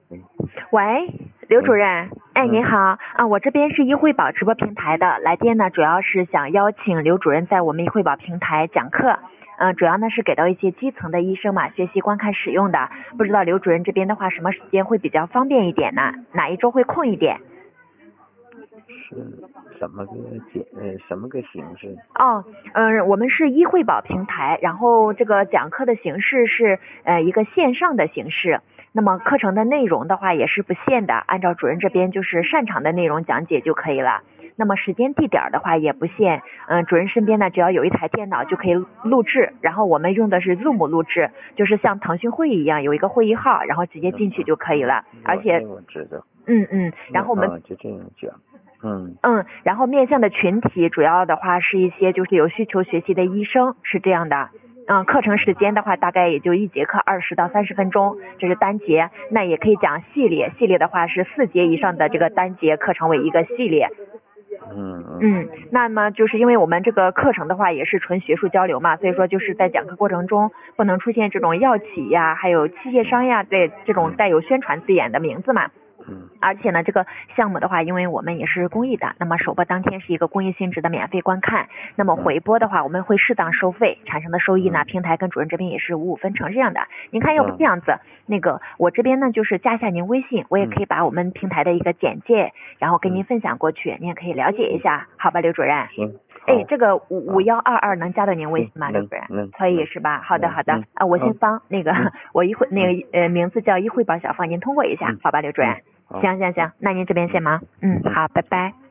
喂， 喂，刘主任，哎，您嗯好啊，我这边是医惠宝直播平台的，来电呢主要是想邀请刘主任在我们医惠宝平台讲课，主要呢是给到一些基层的医生嘛，学习观看使用的，不知道刘主任这边的话什么时间会比较方便一点呢？哪一周会空一点？ 是什么个形式？ 哦，我们是医惠宝平台，然后这个讲课的形式是一个线上的形式，那么课程的内容的话也是不限的，按照主任这边就是擅长的内容讲解就可以了。那么时间地点的话也不限，主任身边呢只要有一台电脑就可以录制，然后我们用的是 Zoom 录制，就是像腾讯会议一样有一个会议号，然后直接进去就可以了，而且我知道。 然后我们就这样讲。 然后面向的群体主要的话是一些就是有需求学习的医生，是这样的。课程时间的话大概也就一节课20到30分钟，这是单节，那也可以讲系列，系列的话是4节以上的这个单节课程为一个系列。那么就是因为我们这个课程的话也是纯学术交流嘛，所以说就是在讲课过程中不能出现这种药企呀，还有器械商呀这种带有宣传字眼的名字嘛。而且呢，这个项目的话，因为我们也是公益的，那么首播当天是一个公益性质的免费观看，那么回播的话，我们会适当收费，产生的收益呢，平台跟主任这边也是5/5分成这样的。您看，要不这样子，那个我这边呢就是加一下您微信，我也可以把我们平台的一个简介，然后跟您分享过去，您也可以了解一下，好吧，刘主任？ 行。 哎，这个5122能加到您微信吗，刘主任？ 能， 可以是吧？好的。我姓方，那个我名字叫医惠宝小芳，您通过一下，好吧，刘主任？行，那您这边先忙，好，拜拜。